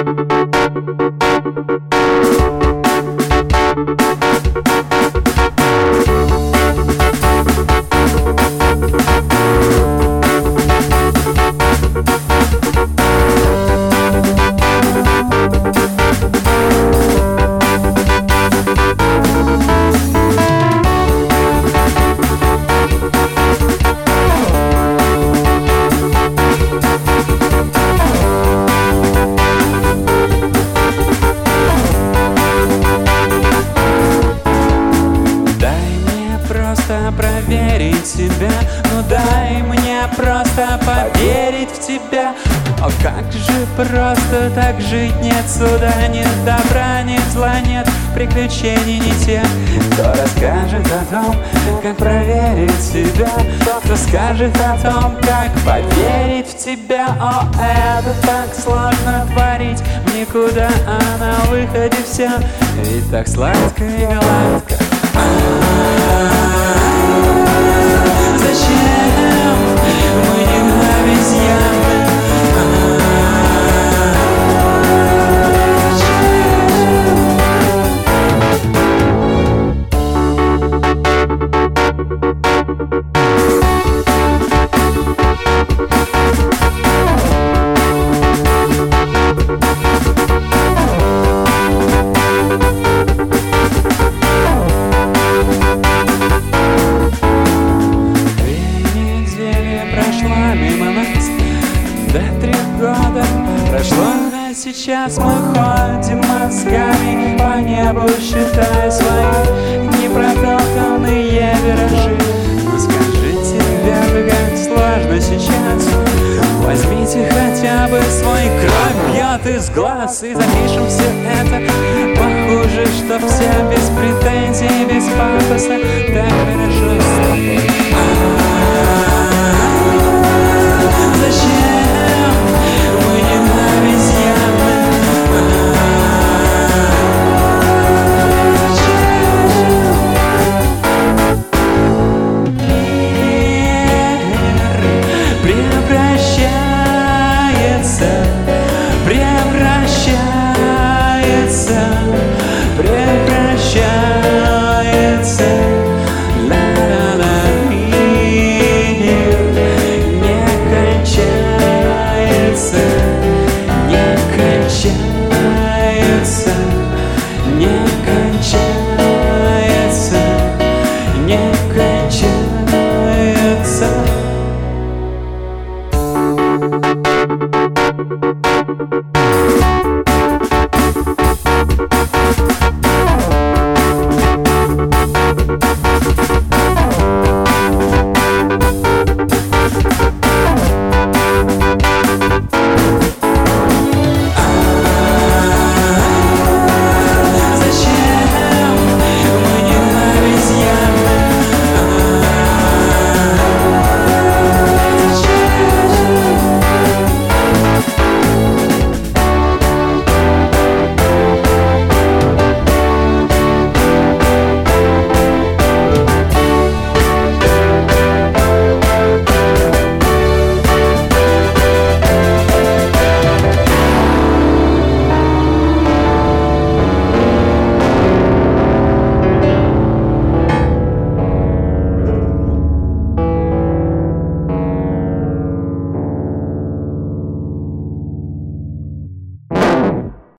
Проверить себя, ну дай мне просто поверить в тебя. О, как же просто так жить, нет суда, нет добра, нет зла, нет приключений, не тех, кто расскажет о том, как проверить себя, кто скажет о том, как поверить в тебя. О, это так сложно творить в никуда, а на выходе все ведь так сладко и гладко. Зачем мы не обезьяны? Да 3 года прошло, а сейчас мы ходим мозгами по небу, считая свои непротоптанные виражи. Но скажите, ребята, как сложно сейчас. Возьмите хотя бы свой, кровь бьет из глаз, и запишем все это похуже, чтоб все без претензий, без пафоса так хорошо с тобой. Зачем? Превращается